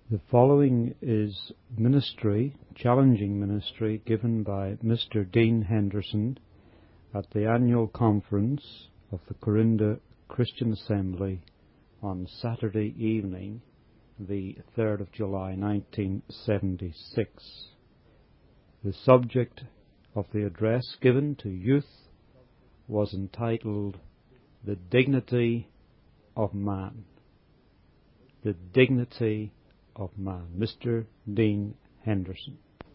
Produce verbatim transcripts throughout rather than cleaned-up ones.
The following is ministry, challenging ministry, given by Mister Dean Henderson at the annual conference of the Corinda Christian Assembly on Saturday evening, the third of July nineteen seventy-six. The subject of the address given to youth was entitled The Dignity of Man. The Dignity of Man. Mister Dean Henderson.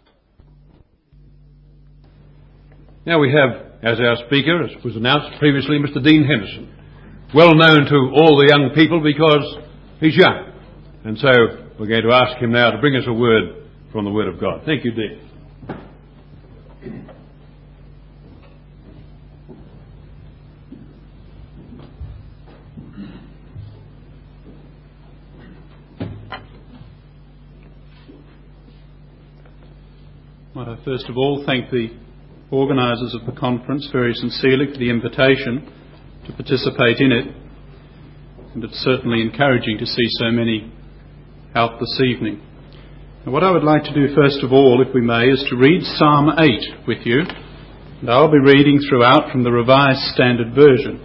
Now we have as our speaker, as was announced previously, Mister Dean Henderson, well known to all the young people because he's young. And so we're going to ask him now to bring us a word from the Word of God. Thank you, Dean. Might I first of all thank the organisers of the conference very sincerely for the invitation to participate in it, and it's certainly encouraging to see so many out this evening. Now, what I would like to do first of all, if we may, is to read Psalm eight with you, and I'll be reading throughout from the Revised Standard Version.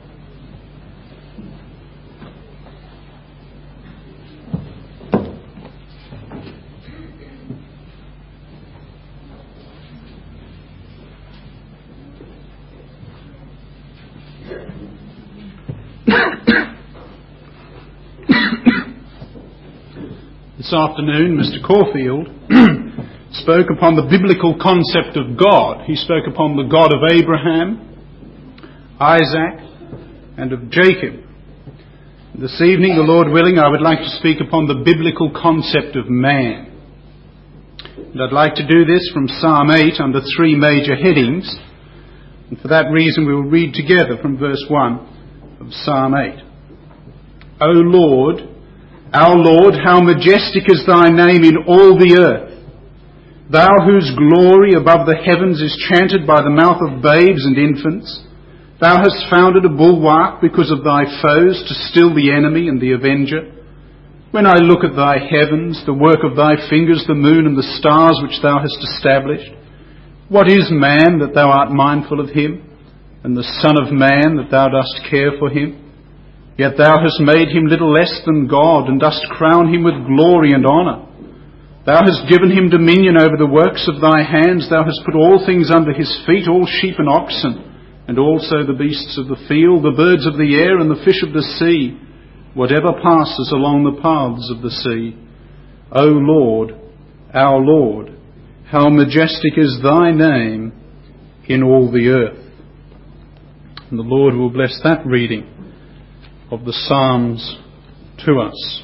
This afternoon, Mister Caulfield spoke upon the biblical concept of God. He spoke upon the God of Abraham, Isaac, and of Jacob. This evening, the Lord willing, I would like to speak upon the biblical concept of man. And I'd like to do this from Psalm eight under three major headings. And for that reason, we will read together from verse one of Psalm eight. O Lord, our Lord, how majestic is thy name in all the earth. Thou whose glory above the heavens is chanted by the mouth of babes and infants. Thou hast founded a bulwark because of thy foes to still the enemy and the avenger. When I look at thy heavens, the work of thy fingers, the moon and the stars which thou hast established. What is man that thou art mindful of him, and the son of man that thou dost care for him? Yet thou hast made him little less than God, and dost crown him with glory and honour. Thou hast given him dominion over the works of thy hands. Thou hast put all things under his feet, all sheep and oxen, and also the beasts of the field, the birds of the air, and the fish of the sea, whatever passes along the paths of the sea. O Lord, our Lord, how majestic is thy name in all the earth. And the Lord will bless that reading of the Psalms to us.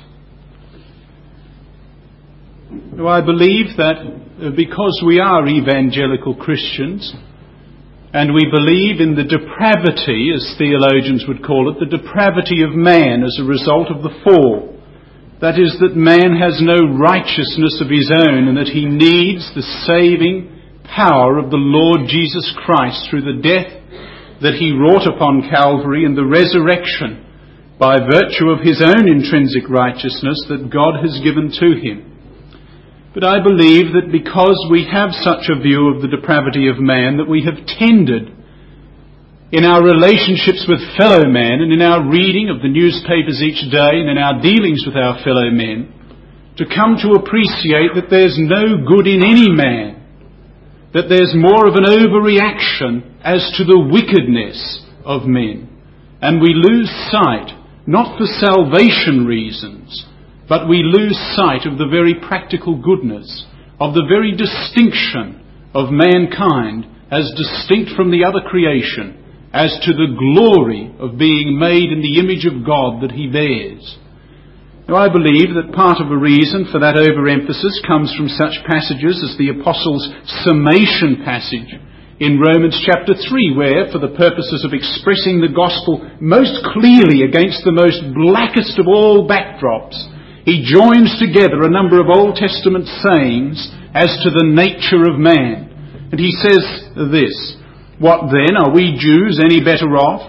Now, I believe that because we are evangelical Christians and we believe in the depravity, as theologians would call it, the depravity of man as a result of the fall, that is, that man has no righteousness of his own and that he needs the saving power of the Lord Jesus Christ through the death that he wrought upon Calvary and the resurrection by virtue of his own intrinsic righteousness that God has given to him. But I believe that because we have such a view of the depravity of man, that we have tended in our relationships with fellow men and in our reading of the newspapers each day and in our dealings with our fellow men to come to appreciate that there's no good in any man, that there's more of an overreaction as to the wickedness of men. And we lose sight, not for salvation reasons, but we lose sight of the very practical goodness, of the very distinction of mankind as distinct from the other creation, as to the glory of being made in the image of God that he bears. Now, I believe that part of a reason for that overemphasis comes from such passages as the Apostles' summation passage in Romans chapter three, where, for the purposes of expressing the gospel most clearly against the most blackest of all backdrops, he joins together a number of Old Testament sayings as to the nature of man. And he says this, What then, are we Jews any better off?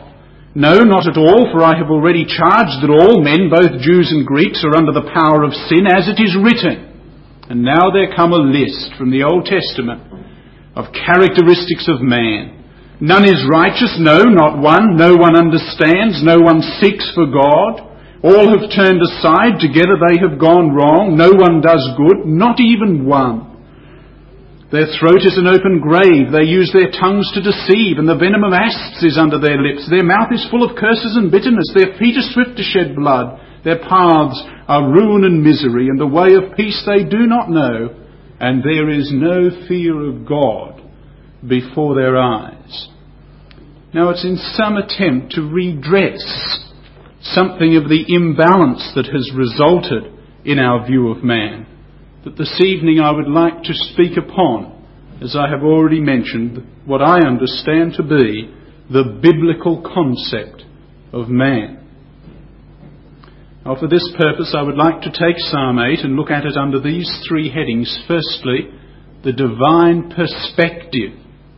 No, not at all, for I have already charged that all men, both Jews and Greeks, are under the power of sin, as it is written. And now there come a list from the Old Testament of characteristics of man. None is righteous, no, not one. No one understands, no one seeks for God. All have turned aside, together they have gone wrong. No one does good, not even one. Their throat is an open grave. They use their tongues to deceive, and the venom of asps is under their lips. Their mouth is full of curses and bitterness. Their feet are swift to shed blood. Their paths are ruin and misery, and the way of peace they do not know. And there is no fear of God before their eyes. Now it's in some attempt to redress something of the imbalance that has resulted in our view of man that this evening I would like to speak upon, as I have already mentioned, what I understand to be the biblical concept of man. Now, for this purpose, I would like to take Psalm eight and look at it under these three headings. Firstly, the divine perspective.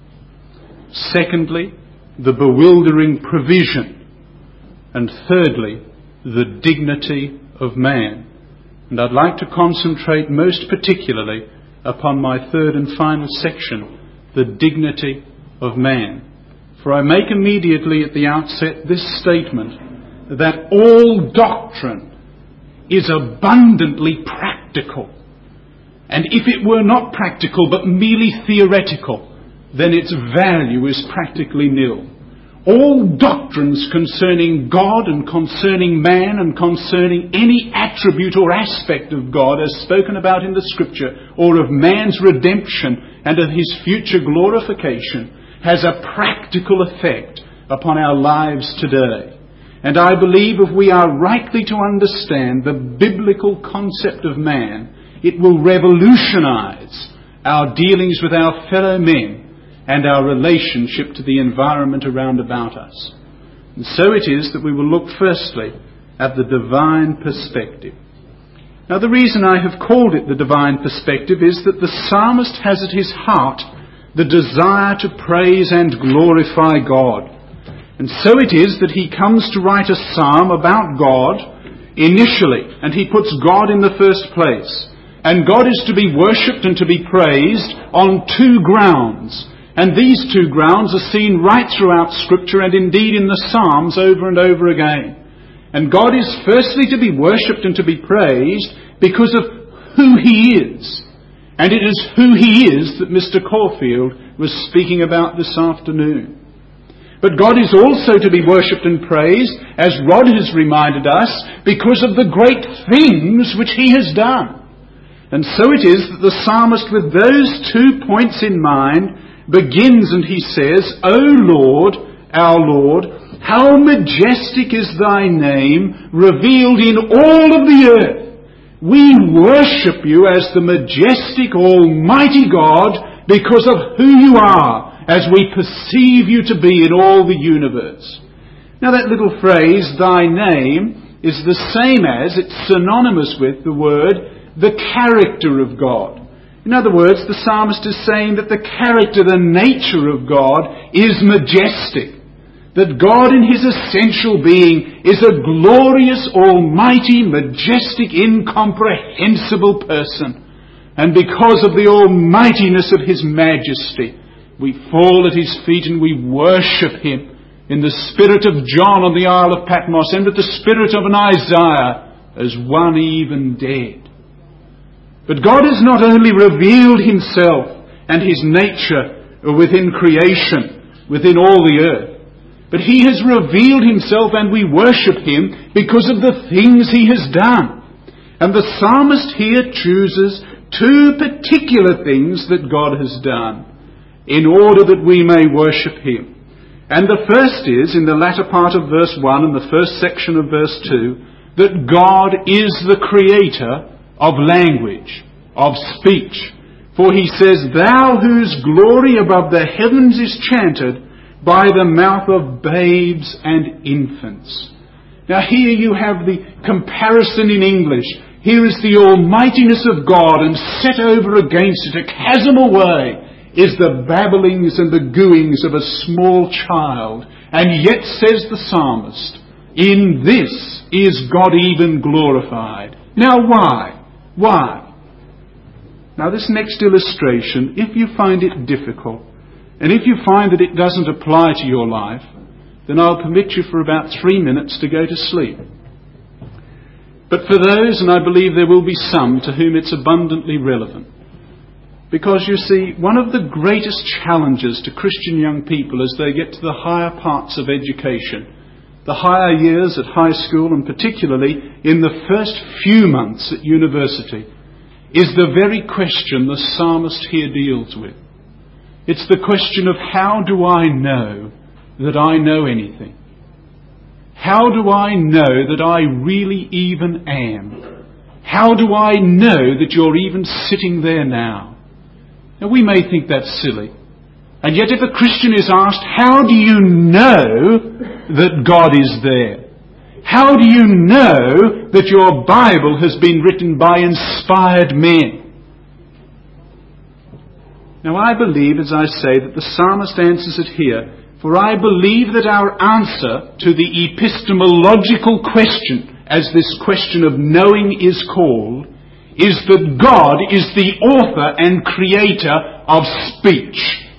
Secondly, the bewildering provision. And thirdly, the dignity of man. And I'd like to concentrate most particularly upon my third and final section, the dignity of man. For I make immediately at the outset this statement, that all doctrine is abundantly practical. And if it were not practical but merely theoretical, then its value is practically nil. All doctrines concerning God and concerning man and concerning any attribute or aspect of God as spoken about in the Scripture, or of man's redemption and of his future glorification, has a practical effect upon our lives today. And I believe if we are rightly to understand the biblical concept of man, it will revolutionize our dealings with our fellow men and our relationship to the environment around about us. And so it is that we will look firstly at the divine perspective. Now, the reason I have called it the divine perspective is that the psalmist has at his heart the desire to praise and glorify God. And so it is that he comes to write a psalm about God initially, and he puts God in the first place. And God is to be worshipped and to be praised on two grounds. And these two grounds are seen right throughout Scripture and indeed in the Psalms over and over again. And God is firstly to be worshipped and to be praised because of who He is. And it is who He is that Mister Caulfield was speaking about this afternoon. But God is also to be worshipped and praised, as Rod has reminded us, because of the great things which He has done. And so it is that the psalmist, with those two points in mind, begins and he says, O Lord, our Lord, how majestic is thy name, revealed in all of the earth. We worship you as the majestic, almighty God because of who you are, as we perceive you to be in all the universe. Now that little phrase, thy name, is the same as, it's synonymous with the word, the character of God. In other words, the psalmist is saying that the character, the nature of God is majestic. That God in His essential being is a glorious, almighty, majestic, incomprehensible person. And because of the almightiness of His majesty, we fall at His feet and we worship Him in the spirit of John on the Isle of Patmos and with the spirit of an Isaiah as one even dead. But God has not only revealed Himself and His nature within creation, within all the earth, but He has revealed Himself and we worship Him because of the things He has done. And the psalmist here chooses two particular things that God has done in order that we may worship Him. And the first is, in the latter part of verse one and the first section of verse two, that God is the creator of language, of speech. For He says, Thou whose glory above the heavens is chanted by the mouth of babes and infants. Now here you have the comparison in English. Here is the almightiness of God, and set over against it, a chasm away, is the babblings and the gooings of a small child And yet, says the psalmist, in this is God even glorified. Now why? Why? Now this next illustration, if you find it difficult, and if you find that it doesn't apply to your life, then I'll permit you for about three minutes to go to sleep. But for those, and I believe there will be some, to whom it's abundantly relevant. Because you see, one of the greatest challenges to Christian young people as they get to the higher parts of education, the higher years at high school, and particularly in the first few months at university, is the very question the psalmist here deals with. It's the question of, how do I know that I know anything? How do I know that I really even am? How do I know that you're even sitting there now? Now we may think that's silly. And yet if a Christian is asked, how do you know that God is there? How do you know that your Bible has been written by inspired men? Now I believe, as I say, that the psalmist answers it here. For I believe that our answer to the epistemological question, as this question of knowing is called, is that God is the author and creator of speech.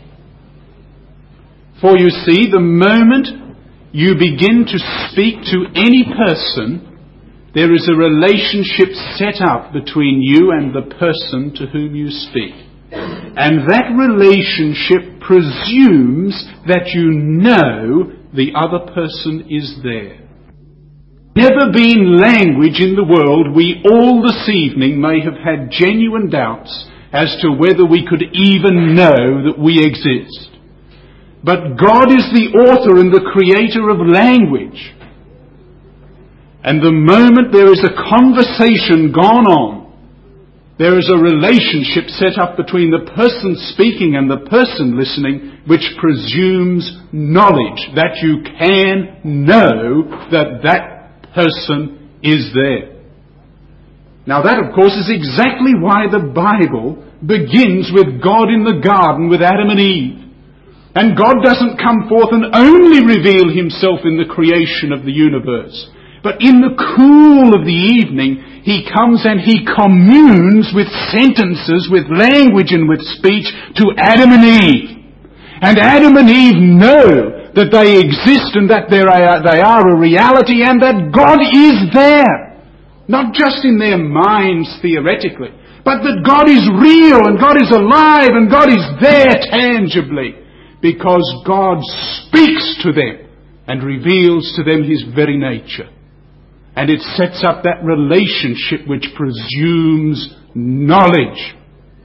For you see, the moment you begin to speak to any person, there is a relationship set up between you and the person to whom you speak. And that relationship presumes that you know the other person is there. Never been language in the world, we all this evening may have had genuine doubts as to whether we could even know that we exist. But God is the author and the creator of language. And the moment there is a conversation gone on, there is a relationship set up between the person speaking and the person listening, which presumes knowledge, that you can know that that person is there. Now that, of course, is exactly why the Bible begins with God in the garden with Adam and Eve. And God doesn't come forth and only reveal himself in the creation of the universe. But in the cool of the evening, he comes and he communes with sentences, with language and with speech to Adam and Eve. And Adam and Eve know that they exist and that they are a reality and that God is there. Not just in their minds theoretically, but that God is real and God is alive and God is there tangibly. Because God speaks to them and reveals to them his very nature. And it sets up that relationship which presumes knowledge.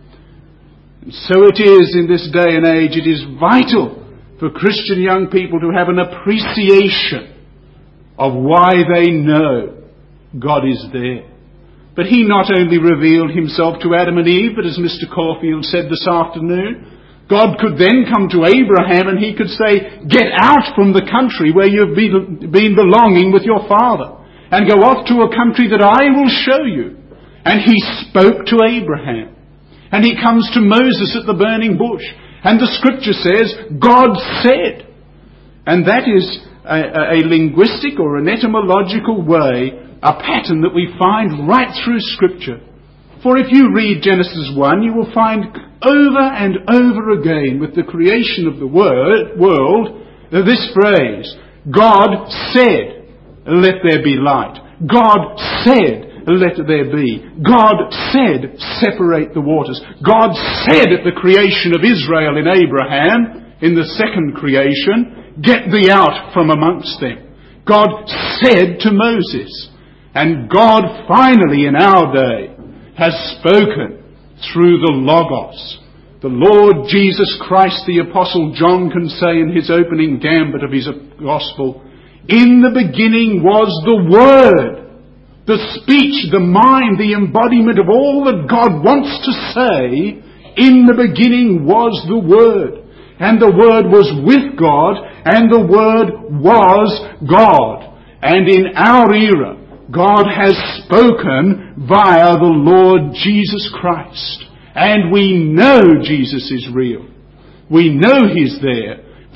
And so it is in this day and age, it is vital for Christian young people to have an appreciation of why they know God is there. But he not only revealed himself to Adam and Eve, but as Mister Caulfield said this afternoon, God could then come to Abraham and he could say, get out from the country where you've been, been belonging with your father and go off to a country that I will show you. And he spoke to Abraham. And he comes to Moses at the burning bush. And the scripture says, God said. And that is a, a linguistic or an etymological way, a pattern that we find right through scripture. For if you read Genesis one, you will find over and over again with the creation of the word, world, this phrase, God said, let there be light. God said, let there be. God said, separate the waters. God said at the creation of Israel in Abraham, in the second creation, get thee out from amongst them. God said to Moses. And God finally in our day has spoken through the Logos. The Lord Jesus Christ, the Apostle John can say in his opening gambit of his Gospel, in the beginning was the Word, the speech, the mind, the embodiment of all that God wants to say. In the beginning was the Word, and the Word was with God, and the Word was God. And in our era, God has spoken via the Lord Jesus Christ. And we know Jesus is real. We know he's there.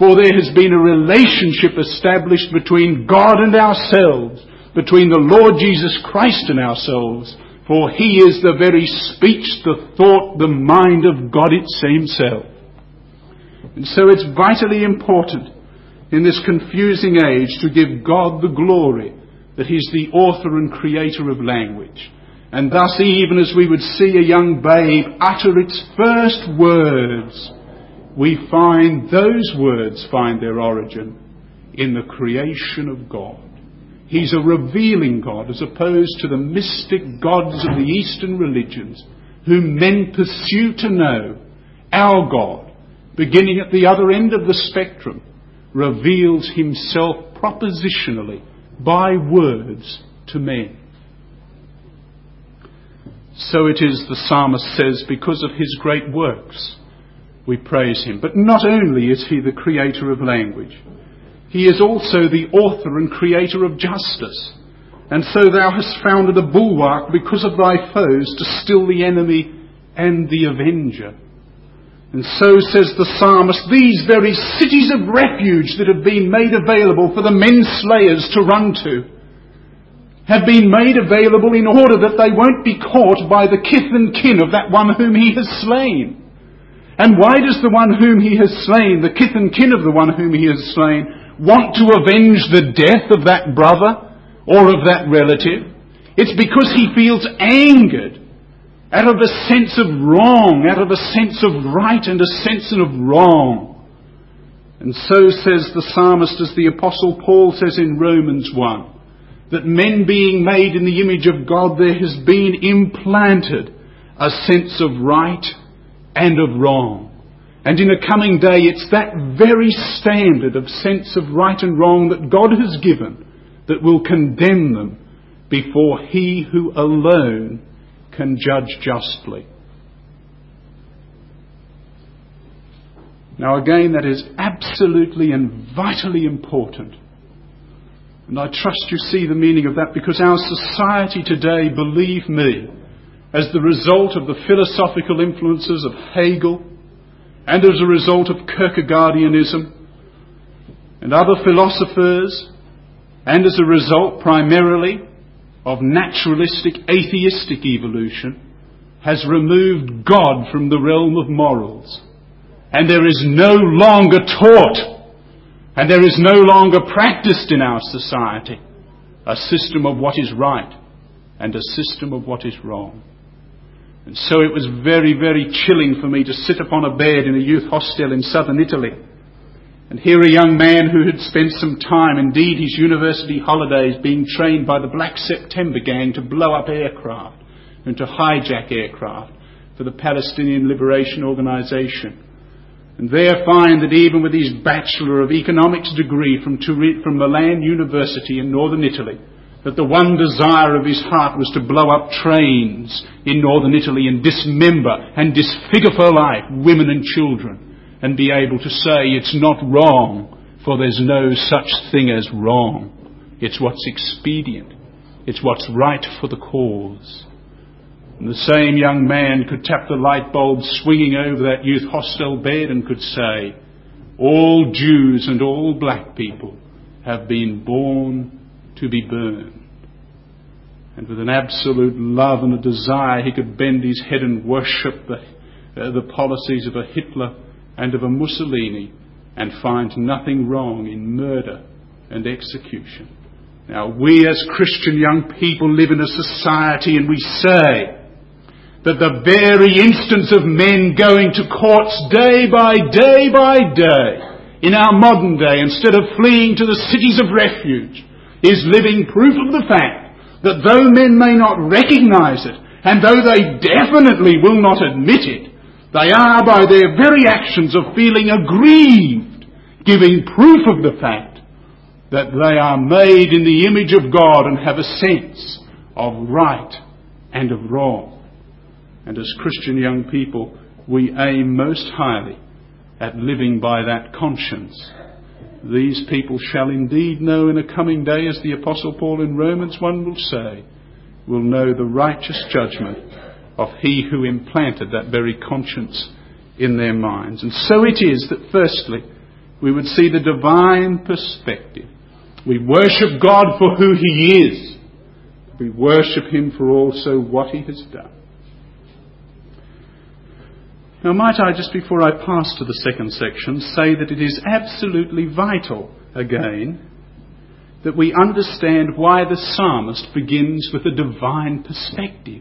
For there has been a relationship established between God and ourselves, between the Lord Jesus Christ and ourselves. For he is the very speech, the thought, the mind of God himself. And so it's vitally important in this confusing age to give God the glory that he's the author and creator of language. And thus, even as we would see a young babe utter its first words, we find those words find their origin in the creation of God. He's a revealing God as opposed to the mystic gods of the Eastern religions whom men pursue to know. Our God, beginning at the other end of the spectrum, reveals himself propositionally by words to men. So it is, the psalmist says, because of his great works we praise him. But not only is he the creator of language, he is also the author and creator of justice. And so thou hast founded a bulwark because of thy foes to still the enemy and the avenger. And so says the psalmist, these very cities of refuge that have been made available for the men slayers to run to have been made available in order that they won't be caught by the kith and kin of that one whom he has slain. And why does the one whom he has slain, the kith and kin of the one whom he has slain, want to avenge the death of that brother or of that relative? It's because he feels angered out of a sense of wrong, out of a sense of right and a sense of wrong. And so says the psalmist, as the Apostle Paul says in Romans one, that men being made in the image of God, there has been implanted a sense of right and of wrong. And in a coming day, it's that very standard of sense of right and wrong that God has given that will condemn them before he who alone can judge justly. Now again, that is absolutely and vitally important. And I trust you see the meaning of that, because our society today, believe me, as the result of the philosophical influences of Hegel and as a result of Kierkegaardianism and other philosophers, and as a result primarily of naturalistic atheistic evolution, has removed God from the realm of morals. And there is no longer taught and there is no longer practiced in our society a system of what is right and a system of what is wrong. And so it was very, very chilling for me to sit upon a bed in a youth hostel in southern Italy and hear a young man who had spent some time, indeed his university holidays, being trained by the Black September gang to blow up aircraft and to hijack aircraft for the Palestinian Liberation Organization. And there find that even with his Bachelor of Economics degree from, Turin, from Milan University in northern Italy, that the one desire of his heart was to blow up trains in northern Italy and dismember and disfigure for life women and children, and be able to say it's not wrong, for there's no such thing as wrong. It's what's expedient. It's what's right for the cause. And the same young man could tap the light bulb swinging over that youth hostel bed and could say, all Jews and all black people have been born to be burned. And with an absolute love and a desire, he could bend his head and worship the, uh, the policies of a Hitler and of a Mussolini and find nothing wrong in murder and execution. Now, we as Christian young people live in a society, and we say that the very instance of men going to courts day by day by day in our modern day, instead of fleeing to the cities of refuge, is living proof of the fact that though men may not recognize it, and though they definitely will not admit it, they are by their very actions of feeling aggrieved, giving proof of the fact that they are made in the image of God and have a sense of right and of wrong. And as Christian young people, we aim most highly at living by that conscience. These people shall indeed know in a coming day, as the Apostle Paul in Romans one will say, will know the righteous judgment of he who implanted that very conscience in their minds. And so it is that firstly, we would see the divine perspective. We worship God for who He is. We worship Him for also what He has done. Now, might I, just before I pass to the second section, say that it is absolutely vital, again, that we understand why the psalmist begins with a divine perspective.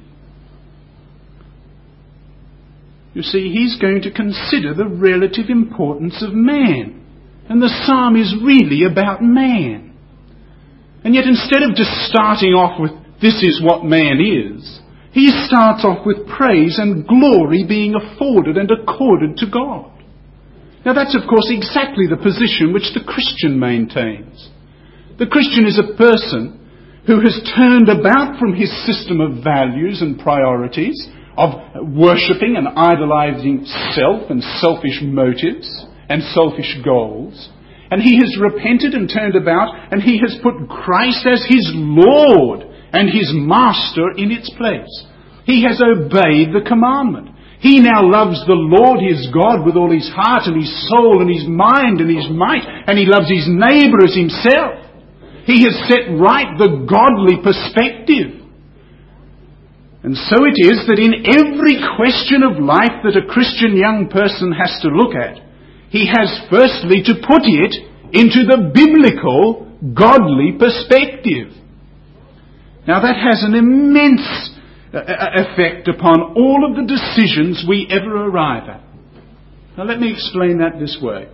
You see, he's going to consider the relative importance of man. And the psalm is really about man. And yet instead of just starting off with, this is what man is, he starts off with praise and glory being afforded and accorded to God. Now that's of course exactly the position which the Christian maintains. The Christian is a person who has turned about from his system of values and priorities, of worshipping and idolizing self and selfish motives and selfish goals. And he has repented and turned about, and he has put Christ as his Lord and his Master in its place. He has obeyed the commandment. He now loves the Lord his God with all his heart and his soul and his mind and his might, and he loves his neighbour as himself. He has set right the godly perspective. And so it is that in every question of life that a Christian young person has to look at, he has firstly to put it into the biblical, godly perspective. Now that has an immense effect upon all of the decisions we ever arrive at. Now let me explain that this way.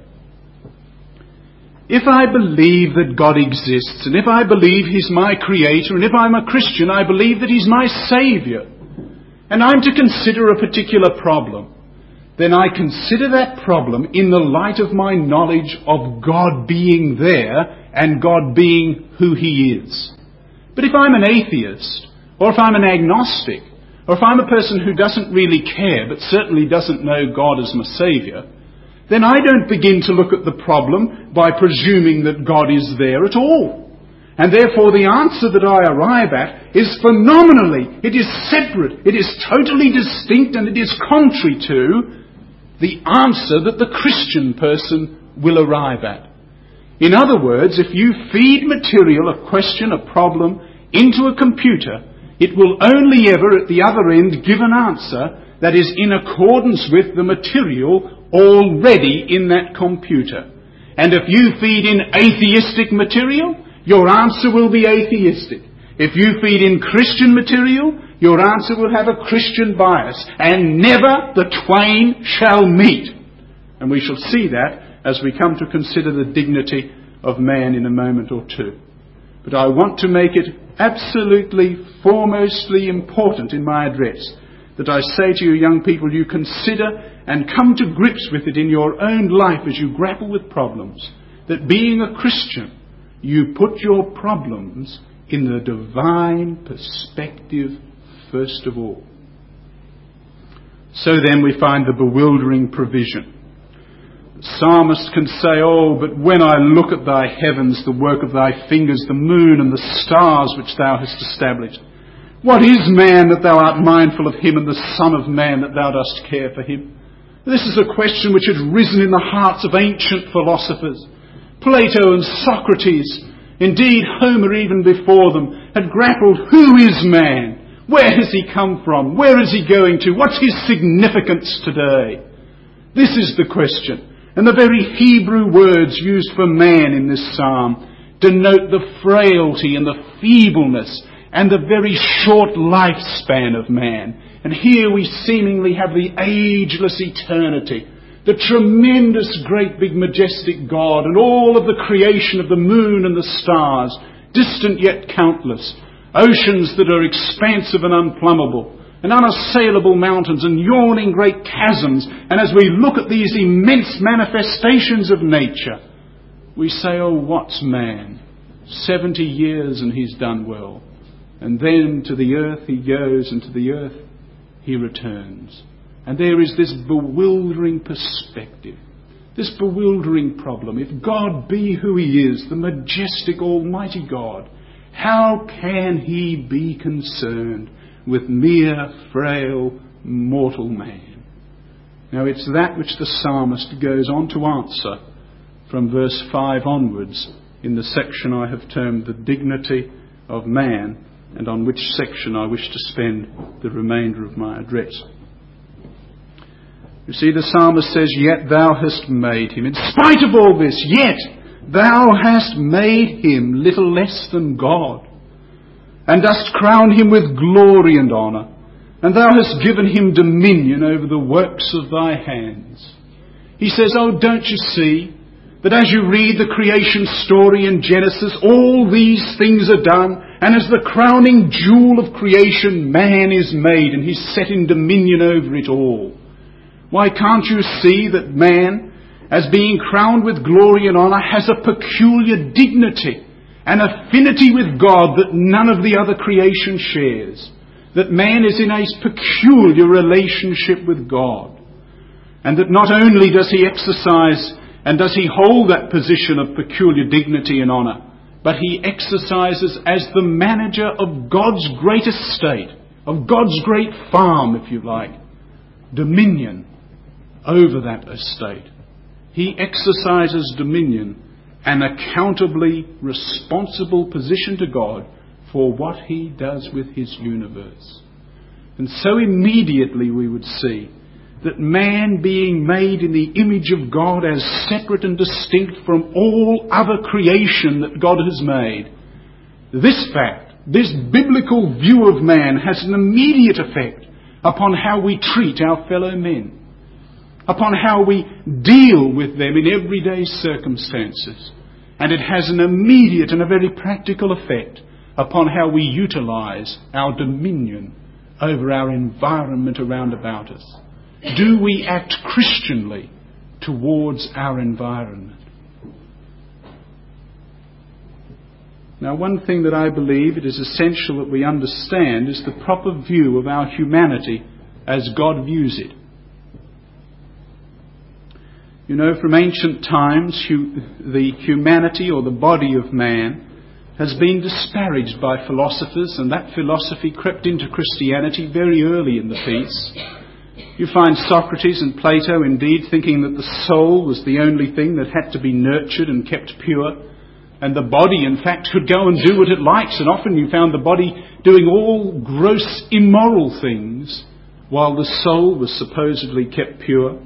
If I believe that God exists, and if I believe He's my Creator, and if I'm a Christian, I believe that He's my Saviour, and I'm to consider a particular problem, then I consider that problem in the light of my knowledge of God being there and God being who He is. But if I'm an atheist, or if I'm an agnostic, or if I'm a person who doesn't really care, but certainly doesn't know God as my Saviour, then I don't begin to look at the problem by presuming that God is there at all. And therefore the answer that I arrive at is phenomenally, it is separate, it is totally distinct, and it is contrary to the answer that the Christian person will arrive at. In other words, if you feed material, a question, a problem, into a computer, it will only ever at the other end give an answer that is in accordance with the material already in that computer. And if you feed in atheistic material, your answer will be atheistic. If you feed in Christian material, your answer will have a Christian bias. And never the twain shall meet. And we shall see that as we come to consider the dignity of man in a moment or two. But I want to make it absolutely foremostly important in my address that I say to you young people, you consider and come to grips with it in your own life as you grapple with problems, that being a Christian, you put your problems in the divine perspective first of all. So then we find the bewildering provision. The psalmist can say, oh, but when I look at thy heavens, the work of thy fingers, the moon and the stars which thou hast established, what is man that thou art mindful of him, and the son of man that thou dost care for him? This is a question which had risen in the hearts of ancient philosophers. Plato and Socrates, indeed Homer even before them, had grappled, who is man? Where has he come from? Where is he going to? What's his significance today? This is the question. And the very Hebrew words used for man in this psalm denote the frailty and the feebleness and the very short lifespan of man. And here we seemingly have the ageless eternity, the tremendous, great, big, majestic God, and all of the creation of the moon and the stars, distant yet countless, oceans that are expansive and unplumbable, and unassailable mountains and yawning great chasms. And as we look at these immense manifestations of nature, we say, oh, what's man? Seventy years and he's done well. And then to the earth he goes, and to the earth he returns. And there is this bewildering perspective, this bewildering problem. If God be who he is, the majestic almighty God, how can he be concerned with mere frail mortal man? Now it's that which the psalmist goes on to answer from verse five onwards in the section I have termed the dignity of man, and on which section I wish to spend the remainder of my address. You see, the psalmist says, "Yet thou hast made him." In spite of all this, yet thou hast made him little less than God, and dost crown him with glory and honour, and thou hast given him dominion over the works of thy hands. He says, oh, don't you see that as you read the creation story in Genesis, all these things are done, and as the crowning jewel of creation, man is made, and he's set in dominion over it all. Why can't you see that man, as being crowned with glory and honour, has a peculiar dignity, an affinity with God that none of the other creation shares? That man is in a peculiar relationship with God. And that not only does he exercise and does he hold that position of peculiar dignity and honour, but he exercises as the manager of God's great estate, of God's great farm, if you like, dominion over that estate. He exercises dominion, an accountably responsible position to God for what he does with his universe. And so immediately we would see that man, being made in the image of God as separate and distinct from all other creation that God has made, this fact, this biblical view of man has an immediate effect upon how we treat our fellow men, upon how we deal with them in everyday circumstances. And it has an immediate and a very practical effect upon how we utilise our dominion over our environment around about us. Do we act Christianly towards our environment? Now, one thing that I believe it is essential that we understand is the proper view of our humanity as God views it. You know, from ancient times, the humanity or the body of man has been disparaged by philosophers, and that philosophy crept into Christianity very early in the piece. You find Socrates and Plato indeed thinking that the soul was the only thing that had to be nurtured and kept pure, and the body, in fact, could go and do what it likes, and often you found the body doing all gross, immoral things, while the soul was supposedly kept pure.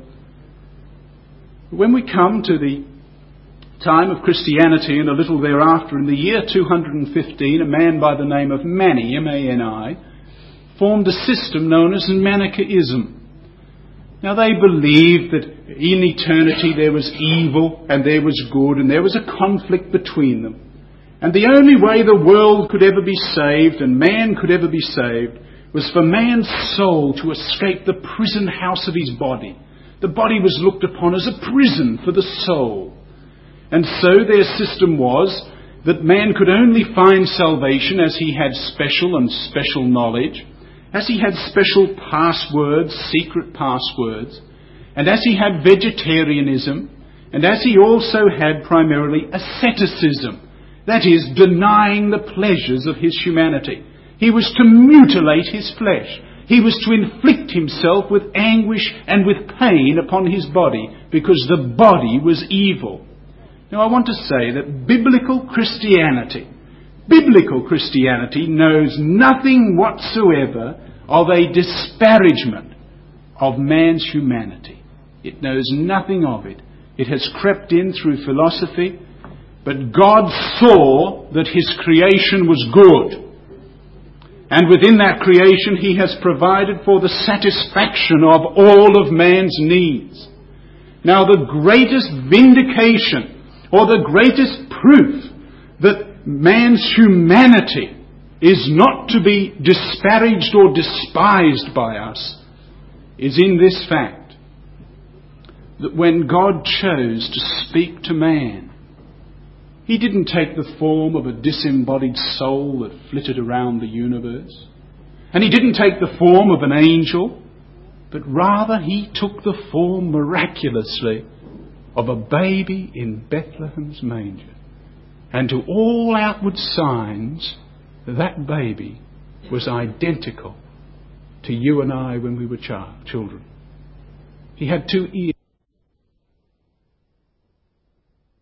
When we come to the time of Christianity and a little thereafter, in the year two hundred fifteen, a man by the name of Mani, M A N I, formed a system known as Manichaeism. Now, they believed that in eternity there was evil and there was good, and there was a conflict between them. And the only way the world could ever be saved and man could ever be saved was for man's soul to escape the prison house of his body. The body was looked upon as a prison for the soul. And so their system was that man could only find salvation as he had special and special knowledge, as he had special passwords, secret passwords, and as he had vegetarianism, and as he also had primarily asceticism, that is, denying the pleasures of his humanity. He was to mutilate his flesh. He was to inflict himself with anguish and with pain upon his body, because the body was evil. Now, I want to say that biblical Christianity, biblical Christianity knows nothing whatsoever of a disparagement of man's humanity. It knows nothing of it. It has crept in through philosophy, but God saw that his creation was good. And within that creation he has provided for the satisfaction of all of man's needs. Now, the greatest vindication or the greatest proof that man's humanity is not to be disparaged or despised by us is in this fact, that when God chose to speak to man, he didn't take the form of a disembodied soul that flitted around the universe, and he didn't take the form of an angel, but rather he took the form miraculously of a baby in Bethlehem's manger. And to all outward signs, that baby was identical to you and I when we were child, children. He had two ears.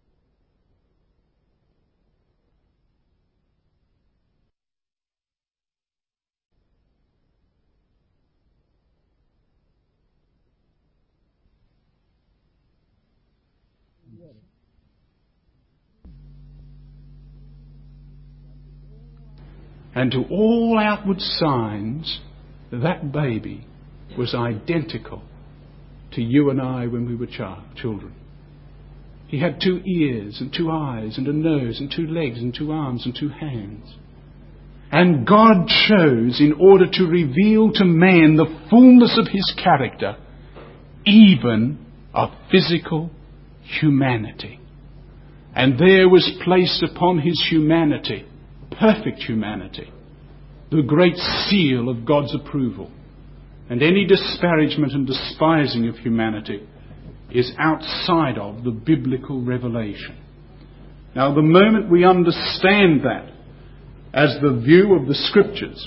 And to all outward signs, that baby was identical to you and I when we were child, children. He had two ears and two eyes and a nose and two legs and two arms and two hands. And God chose, in order to reveal to man the fullness of his character, even a physical humanity. And there was placed upon his humanity, perfect humanity, the great seal of God's approval. And any disparagement and despising of humanity is outside of the biblical revelation. Now, the moment we understand that as the view of the Scriptures,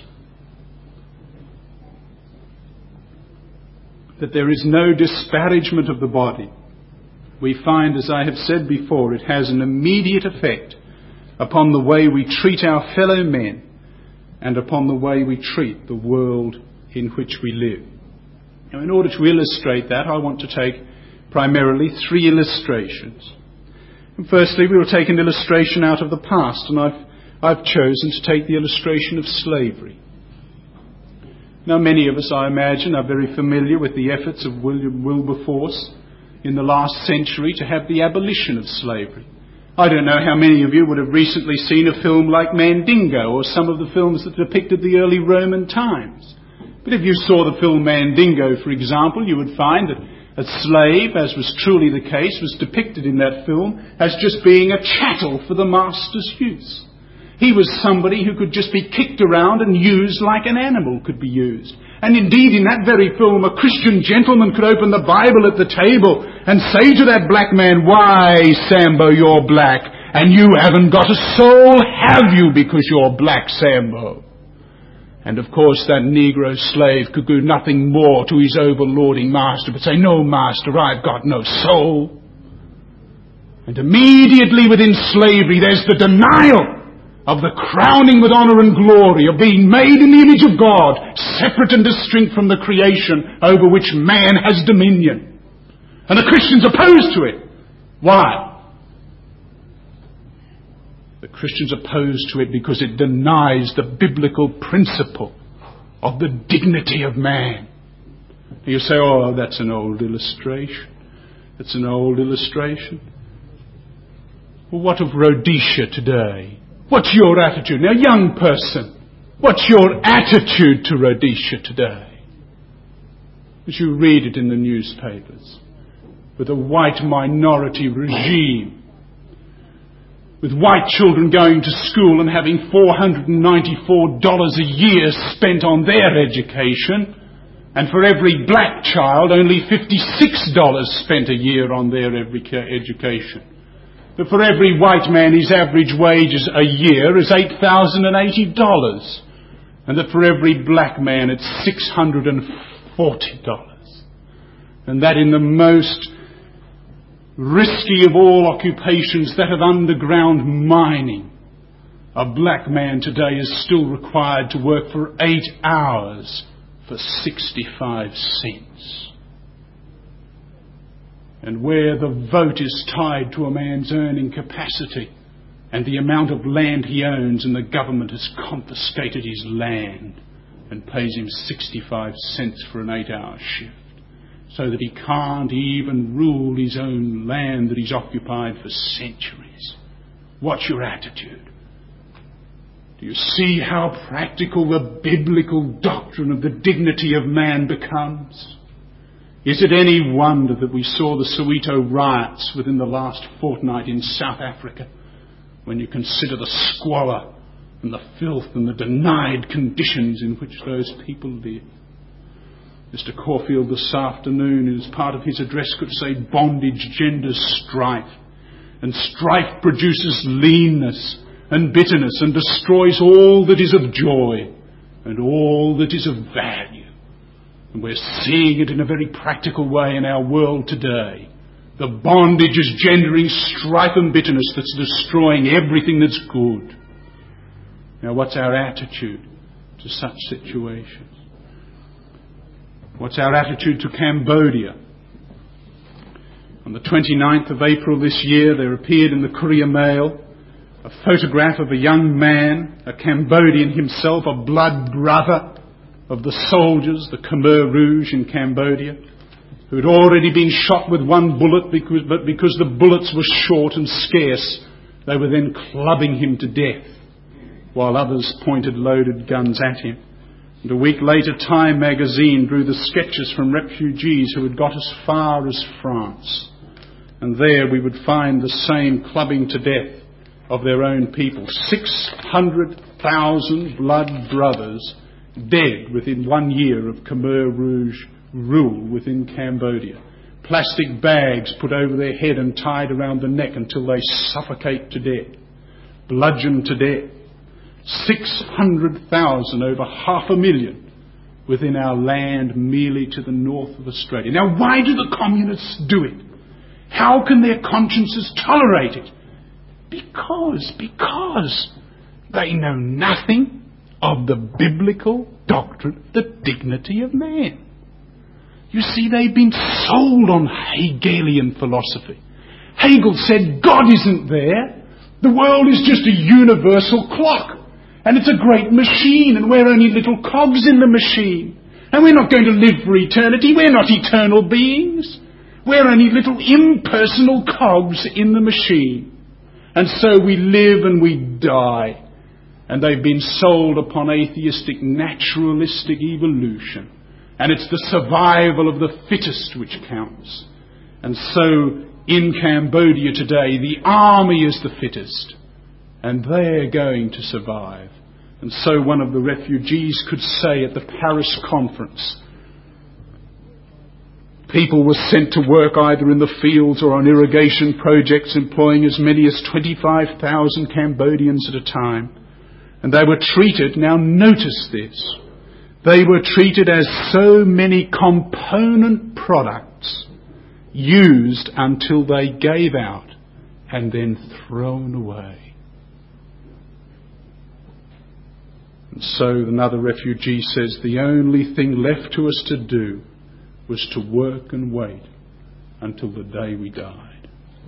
that there is no disparagement of the body, we find, as I have said before, it has an immediate effect upon the way we treat our fellow men and upon the way we treat the world in which we live. Now, in order to illustrate that, I want to take primarily three illustrations. And firstly, we will take an illustration out of the past, and I've, I've chosen to take the illustration of slavery. Now, many of us, I imagine, are very familiar with the efforts of William Wilberforce in the last century to have the abolition of slavery. I don't know how many of you would have recently seen a film like Mandingo or some of the films that depicted the early Roman times. But if you saw the film Mandingo, for example, you would find that a slave, as was truly the case, was depicted in that film as just being a chattel for the master's use. He was somebody who could just be kicked around and used like an animal could be used. And indeed, in that very film, a Christian gentleman could open the Bible at the table and say to that black man, "Why, Sambo, you're black, and you haven't got a soul, have you, because you're black, Sambo?" And of course that Negro slave could do nothing more to his overlording master but say, "No, master, I've got no soul." And immediately within slavery there's the denial of the crowning with honour and glory of being made in the image of God, separate and distinct from the creation over which man has dominion. And the Christians opposed to it. Why? The Christians opposed to it because it denies the biblical principle of the dignity of man. You say, "Oh, that's an old illustration. That's an old illustration." Well, what of Rhodesia today? What's your attitude? Now, young person, what's your attitude to Rhodesia today? As you read it in the newspapers, with a white minority regime, with white children going to school and having four hundred ninety-four dollars a year spent on their education, and for every black child only fifty-six dollars spent a year on their education. But for every white man his average wage a year is eight thousand eighty dollars. And that for every black man it's six hundred forty dollars. And that in the most risky of all occupations, that of underground mining, a black man today is still required to work for eight hours for sixty-five cents. And where the vote is tied to a man's earning capacity and the amount of land he owns, and the government has confiscated his land and pays him sixty-five cents for an eight-hour shift, so that he can't even rule his own land that he's occupied for centuries. What's your attitude? Do you see how practical the biblical doctrine of the dignity of man becomes? Is it any wonder that we saw the Soweto riots within the last fortnight in South Africa, when you consider the squalor and the filth and the denied conditions in which those people live? Mister Caulfield this afternoon, as part of his address, could say bondage genders strife, and strife produces leanness and bitterness and destroys all that is of joy and all that is of value. And we're seeing it in a very practical way in our world today. The bondage is gendering strife and bitterness that's destroying everything that's good. Now, what's our attitude to such situations? What's our attitude to Cambodia? On On the twenty-ninth of April this year, there appeared in the Courier Mail a photograph of a young man, a Cambodian himself, a blood brother of the soldiers, the Khmer Rouge in Cambodia, who had already been shot with one bullet, because, but because the bullets were short and scarce, they were then clubbing him to death, while others pointed loaded guns at him. And a week later, Time magazine drew the sketches from refugees who had got as far as France. And there we would find the same clubbing to death of their own people. six hundred thousand blood brothers dead within one year of Khmer Rouge rule within Cambodia. Plastic bags put over their head and tied around the neck until they suffocate to death. Bludgeoned to death. six hundred thousand, over half a million, within our land merely to the north of Australia. Now, why do the communists do it? How can their consciences tolerate it? Because, because they know nothing of the biblical doctrine, the dignity of man. You see, they've been sold on Hegelian philosophy. Hegel said God isn't there. The world is just a universal clock. And it's a great machine, and we're only little cogs in the machine. And we're not going to live for eternity. We're not eternal beings. We're only little impersonal cogs in the machine. And so we live and we die. And they've been sold upon atheistic, naturalistic evolution. And it's the survival of the fittest which counts. And so in Cambodia today, the army is the fittest. And they're going to survive. And so one of the refugees could say at the Paris conference, people were sent to work either in the fields or on irrigation projects, employing as many as twenty-five thousand Cambodians at a time. And they were treated, now notice this, they were treated as so many component products used until they gave out and then thrown away. And so another refugee says the only thing left to us to do was to work and wait until the day we died.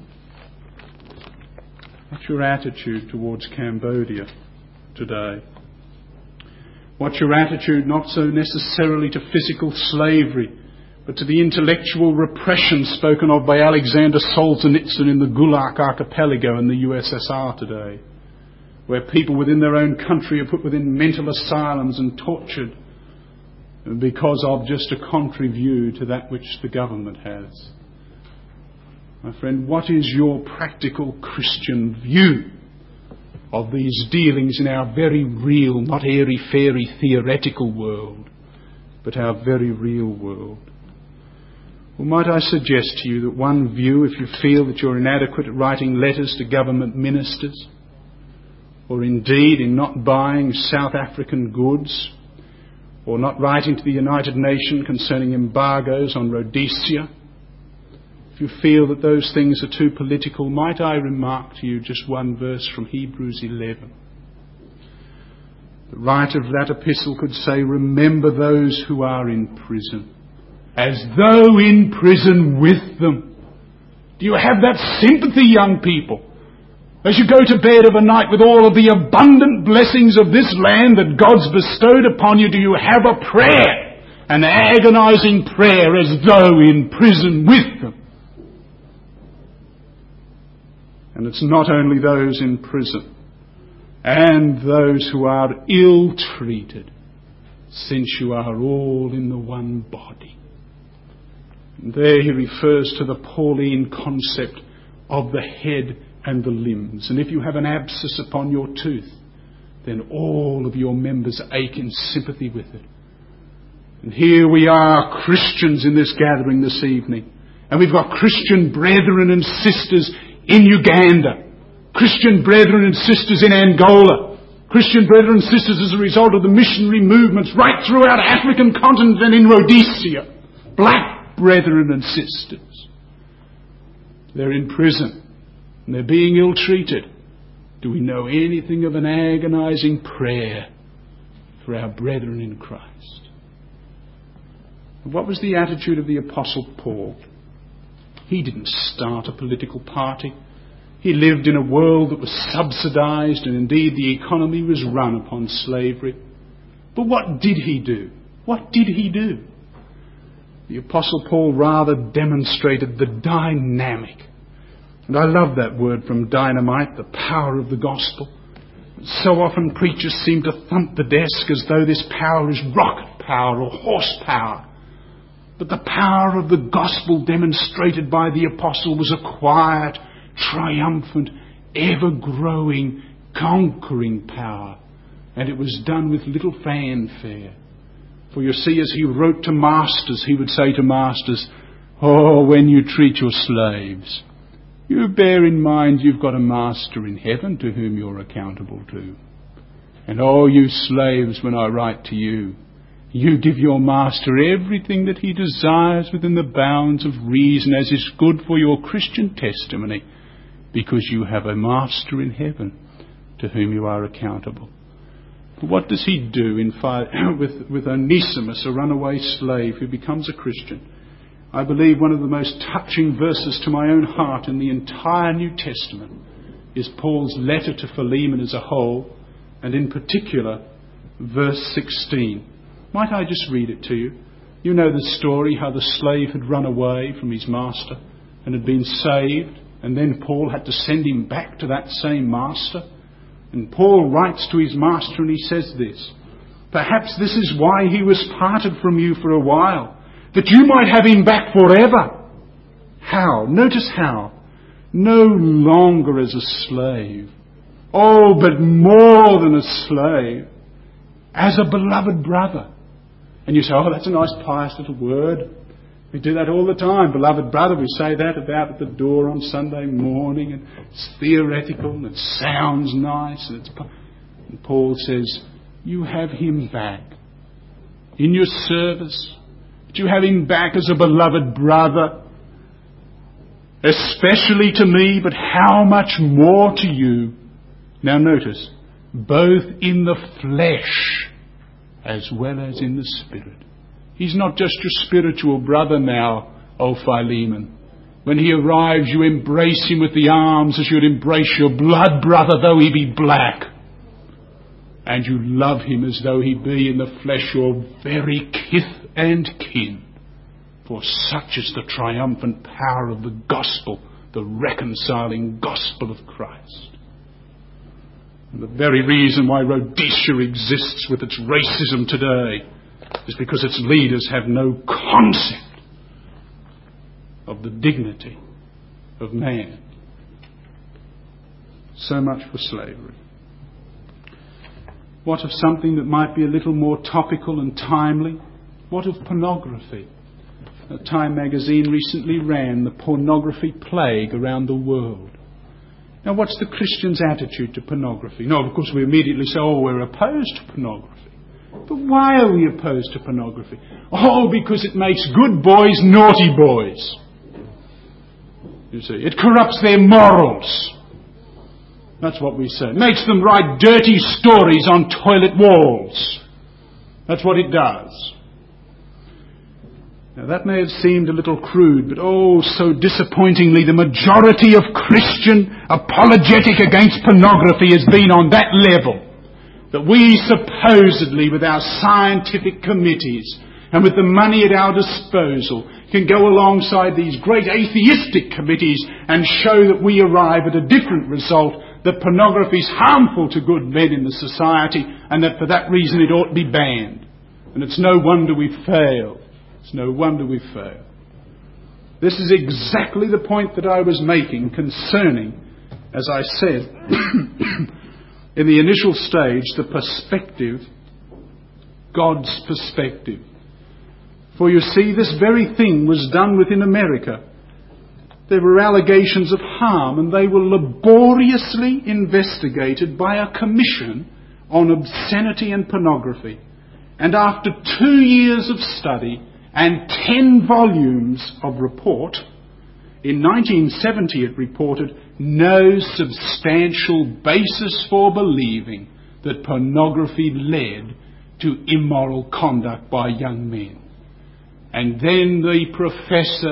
What's your attitude towards Cambodia today? What's your attitude not so necessarily to physical slavery, but to the intellectual repression spoken of by Alexander Solzhenitsyn in the Gulag Archipelago in the U S S R today, where people within their own country are put within mental asylums and tortured because of just a contrary view to that which the government has. My friend, what is your practical Christian view of these dealings in our very real, not airy-fairy theoretical world, but our very real world? Well, might I suggest to you that one view, if you feel that you're inadequate at writing letters to government ministers, or indeed in not buying South African goods, or not writing to the United Nations concerning embargoes on Rhodesia, if you feel that those things are too political, might I remark to you just one verse from Hebrews eleven. The writer of that epistle could say, remember those who are in prison, as though in prison with them. Do you have that sympathy, young people? As you go to bed of a night with all of the abundant blessings of this land that God's bestowed upon you, do you have a prayer, an agonizing prayer, as though in prison with them? And it's not only those in prison and those who are ill-treated, since you are all in the one body. And there he refers to the Pauline concept of the head and the limbs. And if you have an abscess upon your tooth, then all of your members ache in sympathy with it. And here we are, Christians in this gathering this evening. And we've got Christian brethren and sisters in Uganda, Christian brethren and sisters in Angola, Christian brethren and sisters as a result of the missionary movements right throughout African continent and in Rhodesia. Black brethren and sisters. They're in prison and they're being ill-treated. Do we know anything of an agonizing prayer for our brethren in Christ? What was the attitude of the Apostle Paul? He didn't start a political party. He lived in a world that was subsidized, and indeed the economy was run upon slavery. But what did he do? What did he do? The Apostle Paul rather demonstrated the dynamic. And I love that word from dynamite, the power of the gospel. So often preachers seem to thump the desk as though this power is rocket power or horsepower. But the power of the gospel demonstrated by the apostle was a quiet, triumphant, ever-growing, conquering power. And it was done with little fanfare. For you see, as he wrote to masters, he would say to masters, "Oh, when you treat your slaves, you bear in mind you've got a master in heaven to whom you're accountable to. And oh, you slaves, when I write to you, you give your master everything that he desires within the bounds of reason, as is good for your Christian testimony, because you have a master in heaven to whom you are accountable." But what does he do in fi- with, with Onesimus, a runaway slave who becomes a Christian? I believe one of the most touching verses to my own heart in the entire New Testament is Paul's letter to Philemon as a whole, and in particular, verse sixteen. Might I just read it to you? You know the story, how the slave had run away from his master and had been saved, and then Paul had to send him back to that same master. And Paul writes to his master and he says this, "Perhaps this is why he was parted from you for a while, that you might have him back forever." How? Notice how. No longer as a slave. Oh, but more than a slave. As a beloved brother. And you say, "Oh, that's a nice pious little word. We do that all the time. Beloved brother," we say that about at the door on Sunday morning, and it's theoretical and it sounds nice. And, it's, and Paul says, you have him back in your service. But you have him back as a beloved brother, especially to me, but how much more to you. Now notice, both in the flesh as well as in the spirit. He's not just your spiritual brother now, O Philemon. When he arrives, you embrace him with the arms as you'd embrace your blood brother, though he be black. And you love him as though he be in the flesh your very kith and kin. For such is the triumphant power of the gospel, the reconciling gospel of Christ. And the very reason why Rhodesia exists with its racism today is because its leaders have no concept of the dignity of man. So much for slavery. What of something that might be a little more topical and timely? What of pornography? A Time magazine recently ran the pornography plague around the world. Now, what's the Christian's attitude to pornography? No, of course, we immediately say, oh, we're opposed to pornography. But why are we opposed to pornography? Oh, because it makes good boys naughty boys. You see, it corrupts their morals. That's what we say. It makes them write dirty stories on toilet walls. That's what it does. Now, that may have seemed a little crude, but oh, so disappointingly, the majority of Christian apologetic against pornography has been on that level, that we supposedly, with our scientific committees and with the money at our disposal, can go alongside these great atheistic committees and show that we arrive at a different result, that pornography is harmful to good men in the society, and that for that reason it ought to be banned. And it's no wonder we fail. It's no wonder we fail. This is exactly the point that I was making concerning, as I said, in the initial stage, the perspective, God's perspective. For you see, this very thing was done within America. There were allegations of harm, and they were laboriously investigated by a commission on obscenity and pornography. And after two years of study and ten volumes of report, in nineteen seventy it reported no substantial basis for believing that pornography led to immoral conduct by young men. And then the professor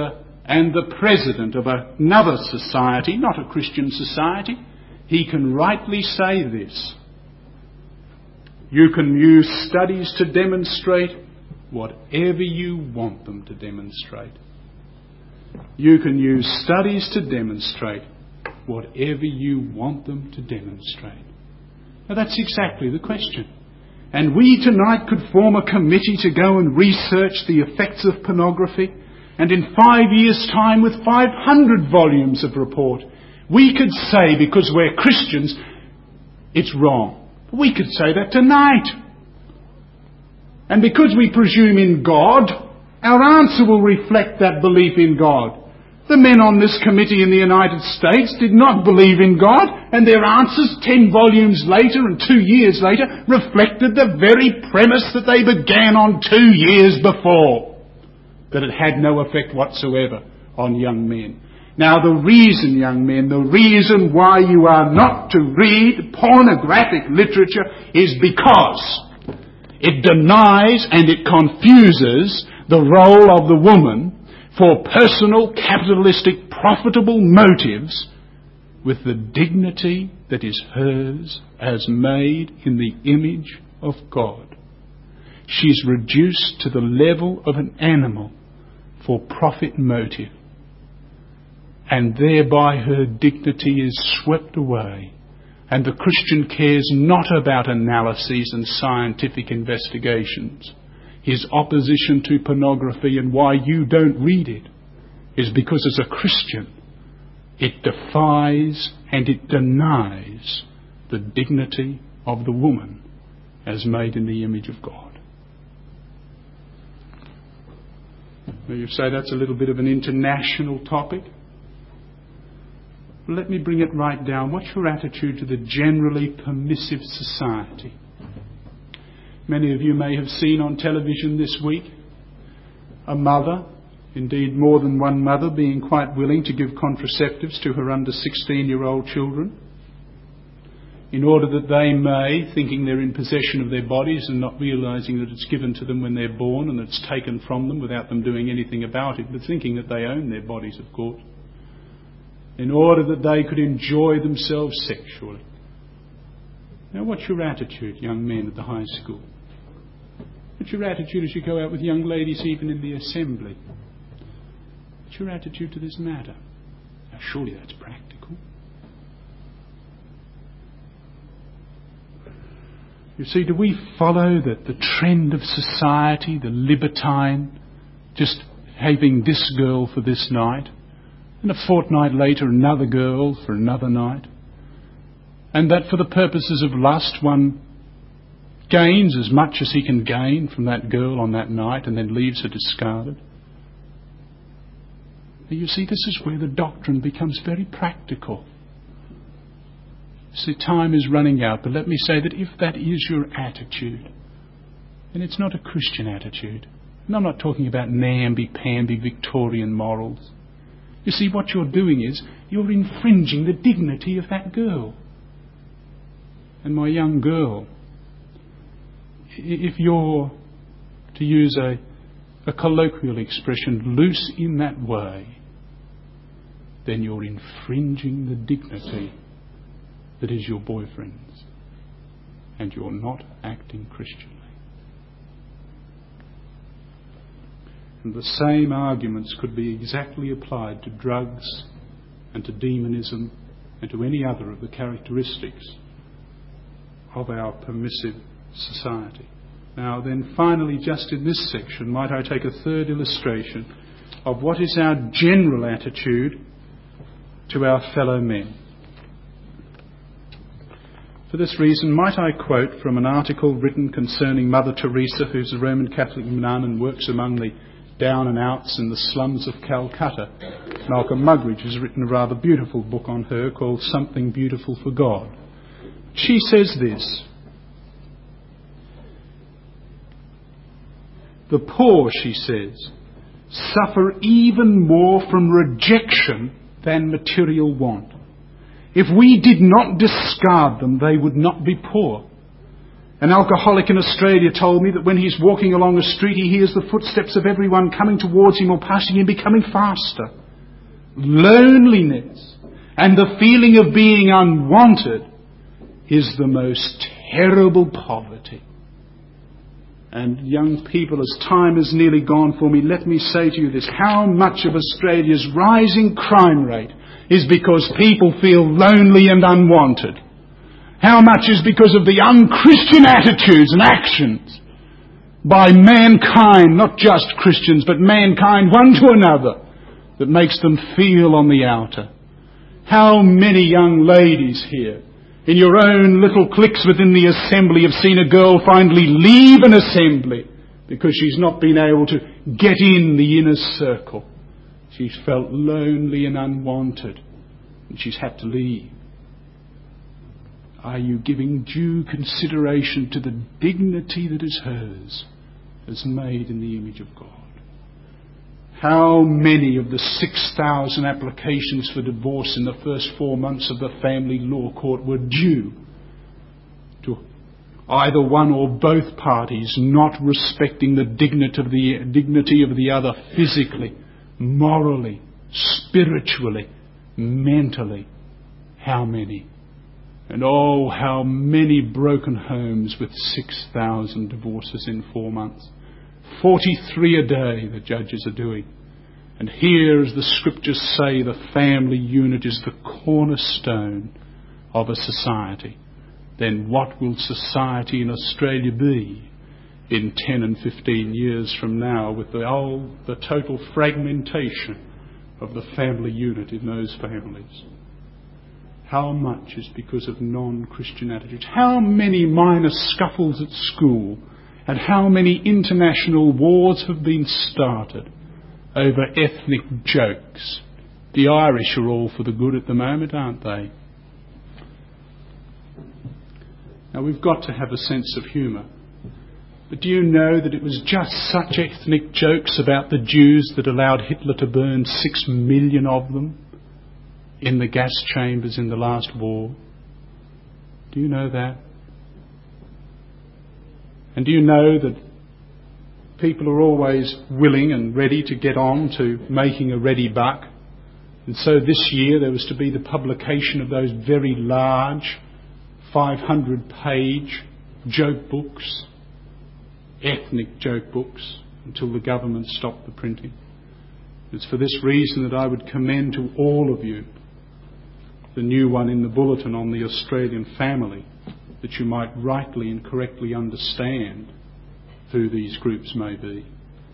and the president of another society, not a Christian society, he can rightly say this: you can use studies to demonstrate whatever you want them to demonstrate. You can use studies to demonstrate whatever you want them to demonstrate. Now that's exactly the question. And we tonight could form a committee to go and research the effects of pornography, and in five years' time, with five hundred volumes of report, we could say, because we're Christians, it's wrong. We could say that tonight. And because we presume in God, our answer will reflect that belief in God. The men on this committee in the United States did not believe in God, and their answers ten volumes later and two years later reflected the very premise that they began on two years before, that it had no effect whatsoever on young men. Now the reason, young men, the reason why you are not to read pornographic literature is because it denies and it confuses the role of the woman for personal, capitalistic, profitable motives with the dignity that is hers as made in the image of God. She's reduced to the level of an animal for profit motive, and thereby her dignity is swept away, and the Christian cares not about analyses and scientific investigations. His opposition to pornography and why you don't read it is because as a Christian it defies and it denies the dignity of the woman as made in the image of God. Now you say that's a little bit of an international topic. Let me bring it right down. What's your attitude to the generally permissive society? Many of you may have seen on television this week a mother, indeed more than one mother, being quite willing to give contraceptives to her under sixteen-year-old children in order that they may, thinking they're in possession of their bodies and not realising that it's given to them when they're born and it's taken from them without them doing anything about it, but thinking that they own their bodies, of course, in order that they could enjoy themselves sexually. Now, what's your attitude, young men at the high school? What's your attitude as you go out with young ladies even in the assembly? What's your attitude to this matter? Now, surely that's practical. You see, do we follow the, the trend of society, the libertine, just having this girl for this night, and a fortnight later another girl for another night? And that for the purposes of lust one gains as much as he can gain from that girl on that night and then leaves her discarded? Now you see, this is where the doctrine becomes very practical. You see, time is running out, but let me say that if that is your attitude, then it's not a Christian attitude. And I'm not talking about namby-pamby Victorian morals. You see, what you're doing is you're infringing the dignity of that girl. And my young girl, if you're, to use a, a colloquial expression, loose in that way, then you're infringing the dignity that is your boyfriend's, and you're not acting Christianly. And the same arguments could be exactly applied to drugs and to demonism and to any other of the characteristics of our permissive society. Now then, finally, just in this section, might I take a third illustration of what is our general attitude to our fellow men. For this reason, might I quote from an article written concerning Mother Teresa, who's a Roman Catholic nun and works among the down and outs in the slums of Calcutta. Malcolm Muggeridge has written a rather beautiful book on her called Something Beautiful for God. She says this: the poor, she says, suffer even more from rejection than material want. If we did not discard them, they would not be poor. An alcoholic in Australia told me that when he's walking along a street, he hears the footsteps of everyone coming towards him or passing him becoming faster. Loneliness and the feeling of being unwanted is the most terrible poverty. And young people, as time has nearly gone for me, let me say to you this: how much of Australia's rising crime rate is because people feel lonely and unwanted? How much is because of the unchristian attitudes and actions by mankind, not just Christians, but mankind one to another, that makes them feel on the outer? How many young ladies here, in your own little cliques within the assembly, have seen a girl finally leave an assembly because she's not been able to get in the inner circle? She's felt lonely and unwanted, and she's had to leave. Are you giving due consideration to the dignity that is hers as made in the image of God? How many of the six thousand applications for divorce in the first four months of the family law court were due to either one or both parties not respecting the dignity of the, dignity of the other physically, morally, spiritually, mentally? How many? And oh, how many broken homes with six thousand divorces in four months. forty-three a day the judges are doing. And here, as the scriptures say, the family unit is the cornerstone of a society. Then what will society in Australia be in ten and fifteen years from now, with the, oh, the total fragmentation of the family unit in those families? How much is because of non-Christian attitudes? How many minor scuffles at school and how many international wars have been started over ethnic jokes? The Irish are all for the good at the moment, aren't they? Now, we've got to have a sense of humour. But do you know that it was just such ethnic jokes about the Jews that allowed Hitler to burn six million of them in the gas chambers in the last war? Do you know that? And do you know that people are always willing and ready to get on to making a ready buck? And so this year there was to be the publication of those very large five hundred page joke books, ethnic joke books, until the government stopped the printing. It's for this reason that I would commend to all of you the new one in the bulletin on the Australian family, that you might rightly and correctly understand who these groups may be.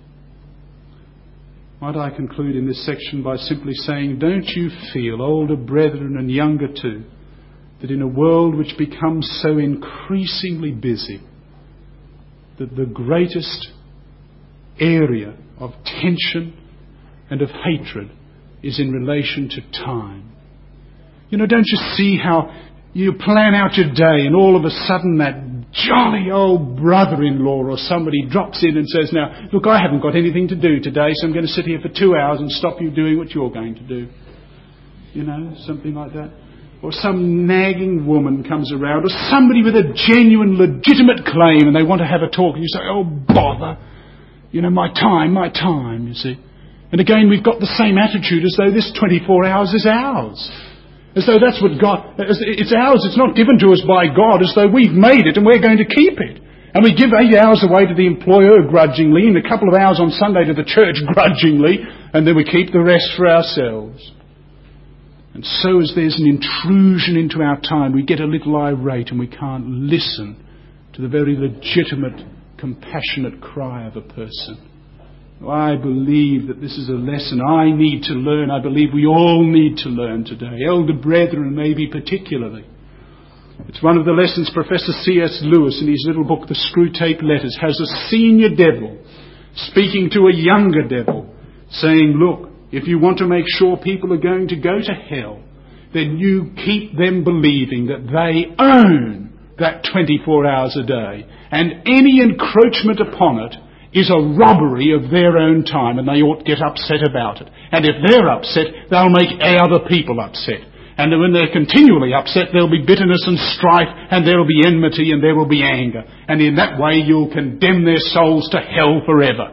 Might I conclude in this section by simply saying, don't you feel, older brethren and younger too, that in a world which becomes so increasingly busy, that the greatest area of tension and of hatred is in relation to time? You know, don't you see how you plan out your day and all of a sudden that jolly old brother-in-law or somebody drops in and says, now, look, I haven't got anything to do today, so I'm going to sit here for two hours and stop you doing what you're going to do. You know, something like that. Or some nagging woman comes around, or somebody with a genuine, legitimate claim, and they want to have a talk, and you say, oh, bother. You know, my time, my time, you see. And again, we've got the same attitude as though this twenty-four hours is ours. As though that's what God, it's ours, it's not given to us by God, as though we've made it and we're going to keep it. And we give eight hours away to the employer grudgingly, and a couple of hours on Sunday to the church grudgingly, and then we keep the rest for ourselves. And so as there's an intrusion into our time, we get a little irate and we can't listen to the very legitimate, compassionate cry of a person. I believe that this is a lesson I need to learn. I believe we all need to learn today. Elder brethren, maybe particularly. It's one of the lessons Professor C S Lewis, in his little book, The Screwtape Letters, has a senior devil speaking to a younger devil, saying, look, if you want to make sure people are going to go to hell, then you keep them believing that they own that twenty-four hours a day, and any encroachment upon it is a robbery of their own time, and they ought to get upset about it. And if they're upset, they'll make other people upset. And when they're continually upset, there'll be bitterness and strife, and there'll be enmity, and there will be anger. And in that way, you'll condemn their souls to hell forever.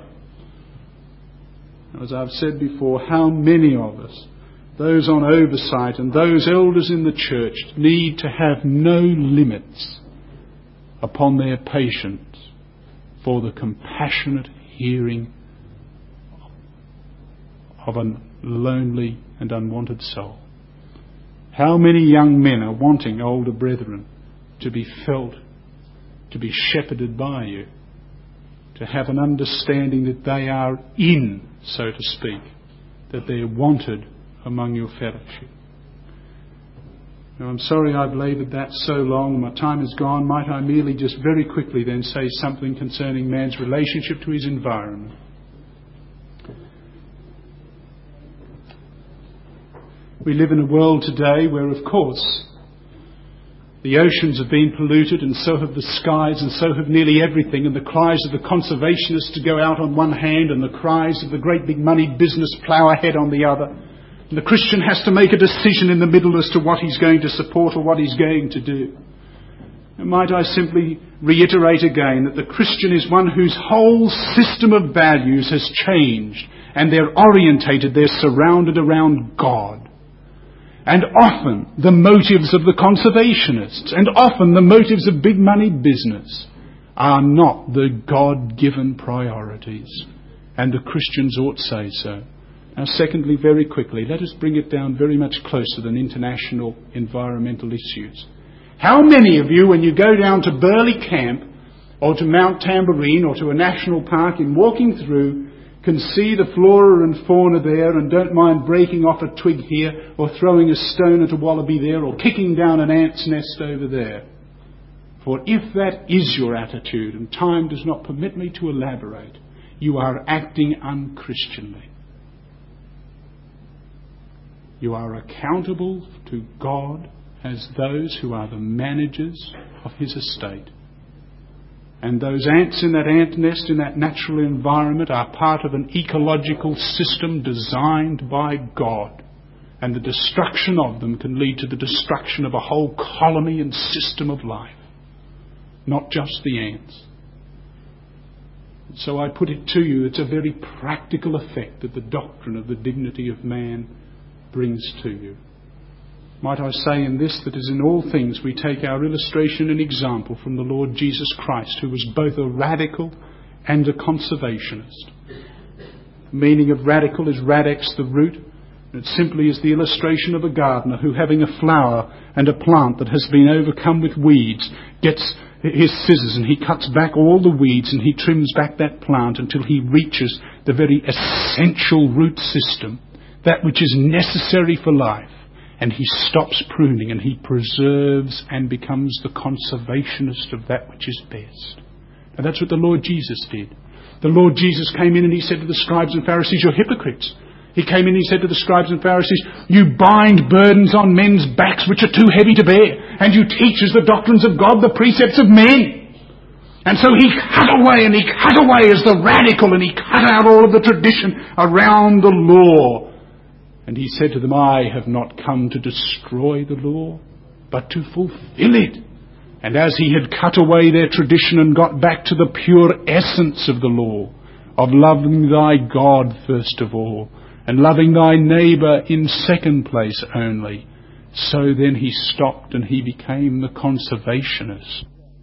As I've said before, how many of us, those on oversight and those elders in the church, need to have no limits upon their patience for the compassionate hearing of a lonely and unwanted soul. How many young men are wanting older brethren to be felt, to be shepherded by you, to have an understanding that they are in, so to speak, that they're wanted among your fellowship. Now, I'm sorry I've laboured that so long. My time is gone. Might I merely just very quickly then say something concerning man's relationship to his environment? We live in a world today where, of course, the oceans have been polluted, and so have the skies, and so have nearly everything, and the cries of the conservationists to go out on one hand, and the cries of the great big money business plough ahead on the other. And the Christian has to make a decision in the middle as to what he's going to support or what he's going to do. And might I simply reiterate again that the Christian is one whose whole system of values has changed, and they're orientated, they're surrounded around God. And often the motives of the conservationists and often the motives of big money business are not the God-given priorities. And the Christians ought to say so. Now, secondly, very quickly, let us bring it down very much closer than international environmental issues. How many of you, when you go down to Burley Camp or to Mount Tamborine or to a national park, in walking through, can see the flora and fauna there and don't mind breaking off a twig here or throwing a stone at a wallaby there or kicking down an ant's nest over there? For if that is your attitude, and time does not permit me to elaborate, you are acting unchristianly. You are accountable to God as those who are the managers of his estate. And those ants in that ant nest, in that natural environment, are part of an ecological system designed by God. And the destruction of them can lead to the destruction of a whole colony and system of life, not just the ants. So I put it to you, it's a very practical effect that the doctrine of the dignity of man brings to you. Might I say in this that as in all things we take our illustration and example from the Lord Jesus Christ, who was both a radical and a conservationist. The meaning of radical is radex, the root, and it simply is the illustration of a gardener who, having a flower and a plant that has been overcome with weeds, gets his scissors and he cuts back all the weeds and he trims back that plant until he reaches the very essential root system, that which is necessary for life. And he stops pruning and he preserves and becomes the conservationist of that which is best. And that's what the Lord Jesus did. The Lord Jesus came in and he said to the scribes and Pharisees, "You're hypocrites." He came in and he said to the scribes and Pharisees, "You bind burdens on men's backs which are too heavy to bear, and you teach as the doctrines of God the precepts of men." And so he cut away and he cut away as the radical, and he cut out all of the tradition around the law. And he said to them, "I have not come to destroy the law, but to fulfill it." And as he had cut away their tradition and got back to the pure essence of the law, of loving thy God first of all, and loving thy neighbour in second place only, so then he stopped and he became the conservationist.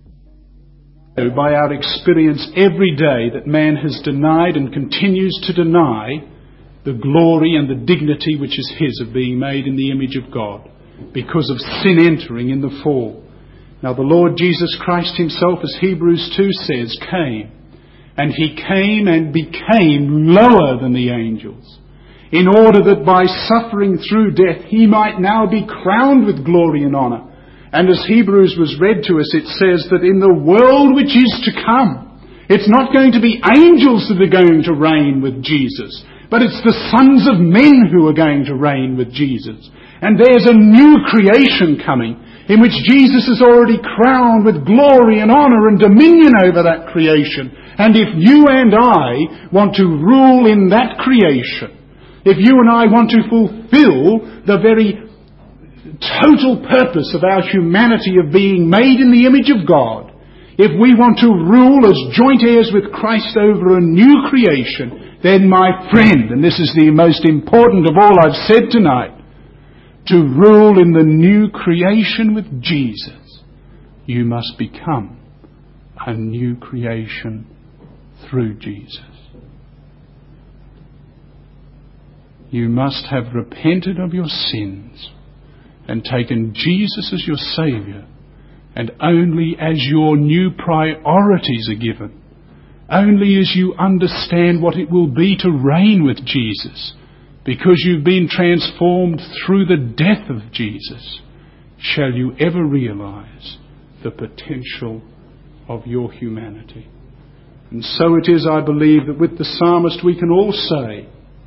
So by our experience every day that man has denied and continues to deny the glory and the dignity which is his of being made in the image of God, because of sin entering in the fall. Now the Lord Jesus Christ himself, as Hebrews two says, came, and he came and became lower than the angels, in order that by suffering through death he might now be crowned with glory and honour. And as Hebrews was read to us, it says that in the world which is to come, it's not going to be angels that are going to reign with Jesus, but it's the sons of men who are going to reign with Jesus. And there's a new creation coming in which Jesus is already crowned with glory and honour and dominion over that creation. And if you and I want to rule in that creation, if you and I want to fulfill the very total purpose of our humanity of being made in the image of God, if we want to rule as joint heirs with Christ over a new creation, then my friend, and this is the most important of all I've said tonight, to rule in the new creation with Jesus, you must become a new creation through Jesus. You must have repented of your sins and taken Jesus as your Saviour, and only as your new priorities are given, only as you understand what it will be to reign with Jesus, because you've been transformed through the death of Jesus, shall you ever realise the potential of your humanity. And so it is, I believe, that with the psalmist we can all say,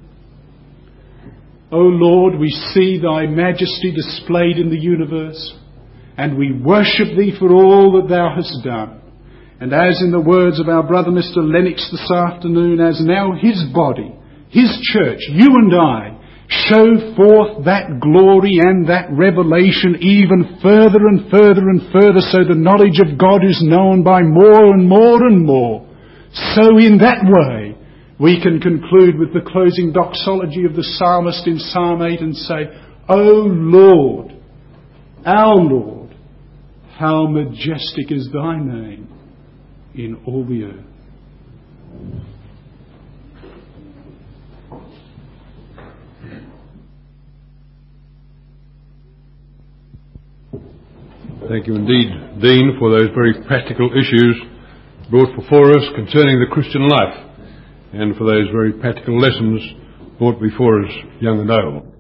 O Lord, we see thy majesty displayed in the universe, and we worship thee for all that thou hast done. And as in the words of our brother Mister Lennox this afternoon, as now his body, his church, you and I, show forth that glory and that revelation even further and further and further, so the knowledge of God is known by more and more and more. So in that way, we can conclude with the closing doxology of the psalmist in Psalm eight and say, O Lord, our Lord, how majestic is thy name in all the earth. Thank you indeed, Dean, for those very practical issues brought before us concerning the Christian life, and for those very practical lessons brought before us, young and old.